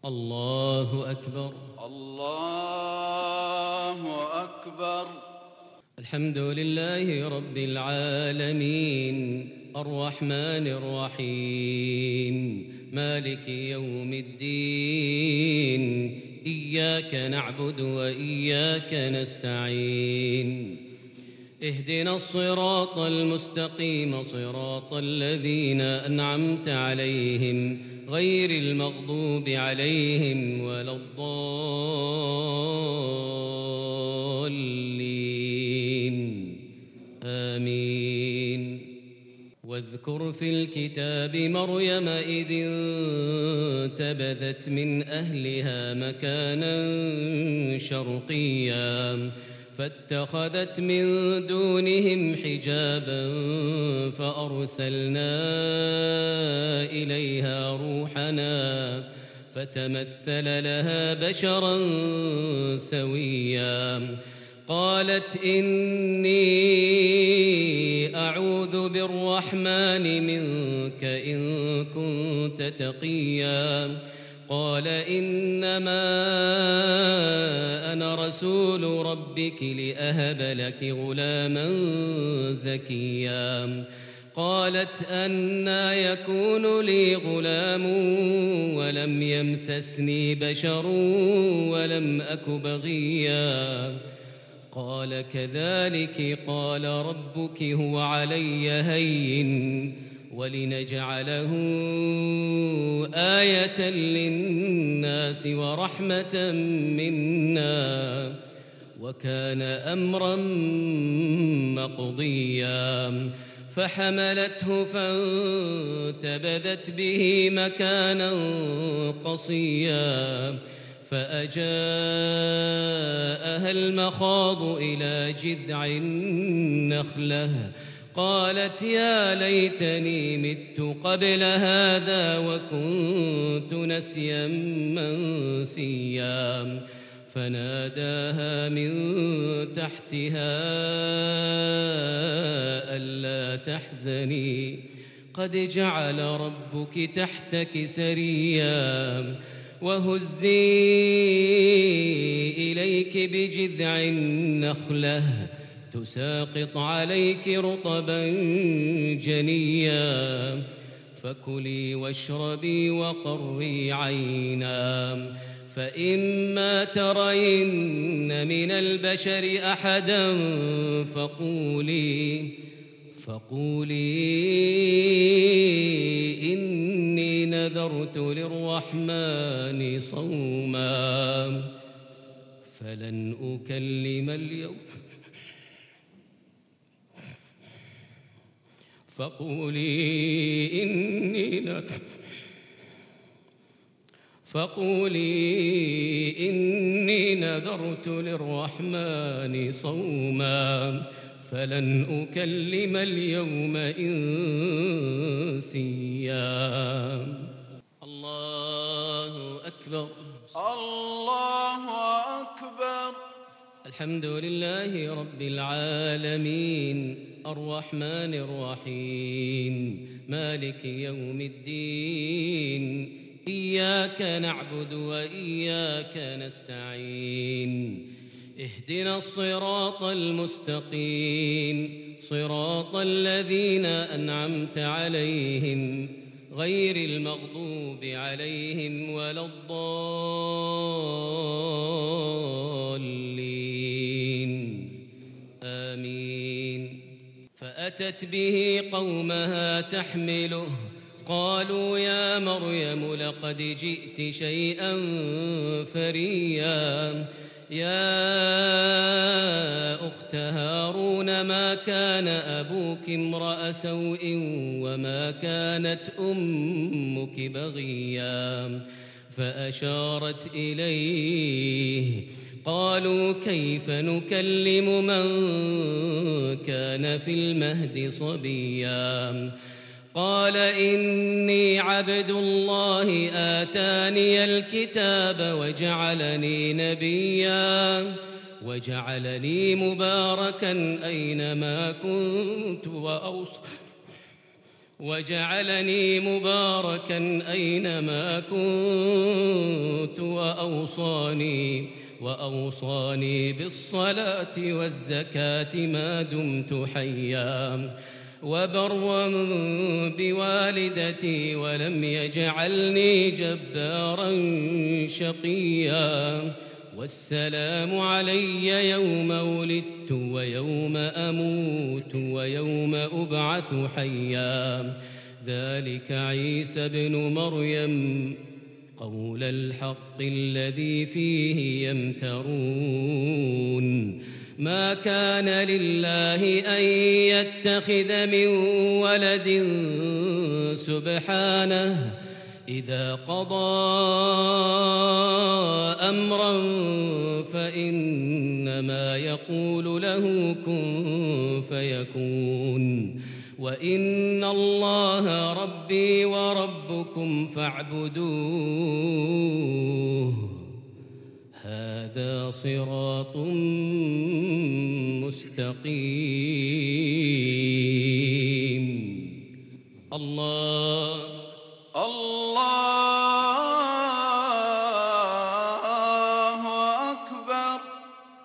الله أكبر. الله أكبر. الحمد لله رب العالمين الرحمن الرحيم مالك يوم الدين إياك نعبد وإياك نستعين اهدنا الصراط المستقيم صراط الذين أنعمت عليهم غير المغضوب عليهم ولا الضالين آمين. واذكر في الكتاب مريم إذ انتبذت من أهلها مكانا شرقيا فاتخذت من دونهم حجابا فأرسلنا إليها روحنا فتمثل لها بشرا سويا قالت إني أعوذ بالرحمن منك إن كنت تقيا قال إنما أنا رسول ربك لأهب لك غلاما زكيا قالت أنى يكون لي غلام ولم يمسسني بشر ولم أك بغيا قال كذلك قال ربك هو علي هين ولنجعله آية للناس ورحمة منا وكان أمرا مقضيا فحملته فانتبذت به مكانا قصيا فأجاءها المخاض إلى جذع النخلة قالت يا ليتني مت قبل هذا وكنت نسيا منسيا فناداها من تحتها ألا تحزني قد جعل ربك تحتك سريا وهزي إليك بجذع النخلة تساقط عليك رطبا جنيا فكلي واشربي وقري عينا فإما ترين من البشر أحدا فقولي إني نذرت للرحمن صوما فلن أكلم اليوم فقولي إني نذرت للرحمن صوما فلن أكلم اليوم إنسيا. الله أكبر. الله أكبر. الحمد لله رب العالمين الرحمن الرحيم مالك يوم الدين إياك نعبد وإياك نستعين اهدنا الصراط المستقيم صراط الذين أنعمت عليهم غير المغضوب عليهم ولا الضالين آمين. فأتت به قومها تحمله قالوا يا مريم لقد جئت شيئا فريا يا أخت هارون ما كان أبوك امرأ سوء وما كانت أمك بغيا فأشارت إليه قالوا كيف نكلم من كان في المهد صبيا قال إني عبد الله آتاني الكتاب وجعلني نبيا وجعلني مباركا أينما وأوصاني بالصلاة والزكاة ما دمت حيا وبرا بوالدتي ولم يجعلني جبارا شقيا والسلام علي يوم ولدت ويوم أموت ويوم أبعث حيا ذلك عيسى بن مريم قول الحق الذي فيه يمترون ما كان لله أن يتخذ من ولد سبحانه إذا قضى أمرا فإنما يقول له كن فيكون وإن الله ربي وربكم فاعبدوه هذا صراط مستقيم الله